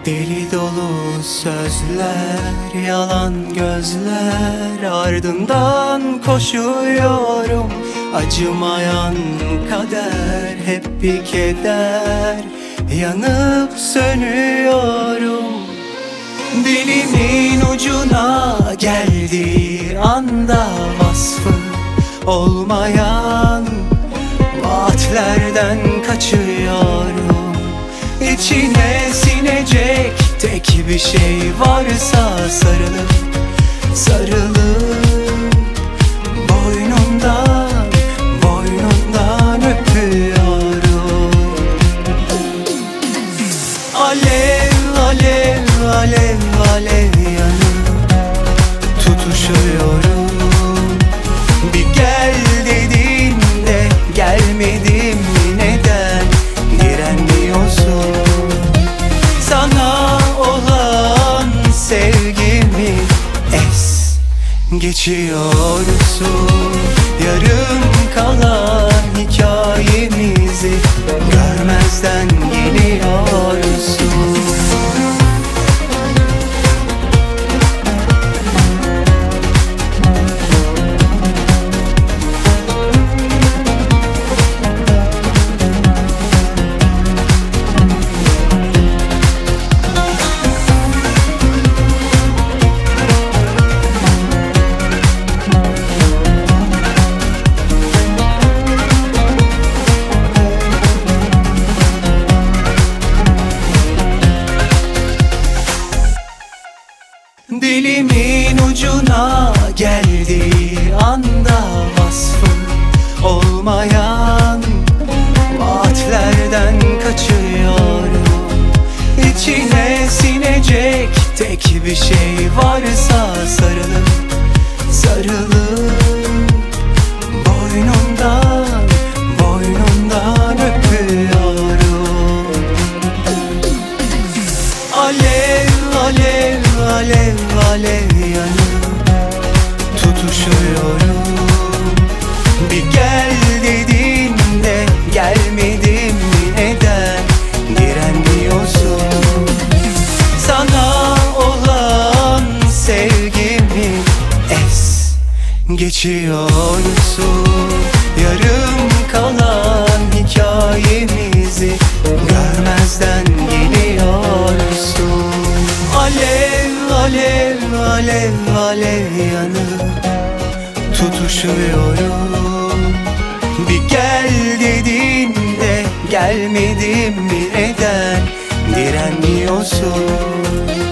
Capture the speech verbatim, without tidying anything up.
Deli dolu sözler, yalan gözler, ardından koşuyorum. Acımayan kader, hep bir keder, yanıp sönüyorum. Dilimin ucuna geldiği anda vasfı olmayan vaatlerden kaçıyorum. İçine sinecek tek bir şey varsa sarılıp sarılıp boynundan, boynundan öpüyorum. Alev, alev, alev, alev yanıp tutuşuyorum. Bir gel dediğinde gelmedim, neden direnmiyorsun? Sana olan sevgimi es geçiyorsun. Yarım kalan hikayemizi görmezden geliyorsun. Dilimin ucuna geldiği anda vasfım olmayan vaatlerden kaçıyorum. İçine sinecek tek bir şey varsa sarılıp sarılıp boynundan, boynundan öpüyorum. Alev, alev, alev, alev yanıp tutuşuyorum. Bir gel dediğinde gelmedim mi, neden direnmiyorsun? Sana olan sevgimi es geçiyorsun. Yarım kalan hikayemizi görmezden geliyorsun. Alev, alev, alev, alev yanıp tutuşuyorum. Bir gel dediğinde gelmedim mi, neden direnmiyorsun?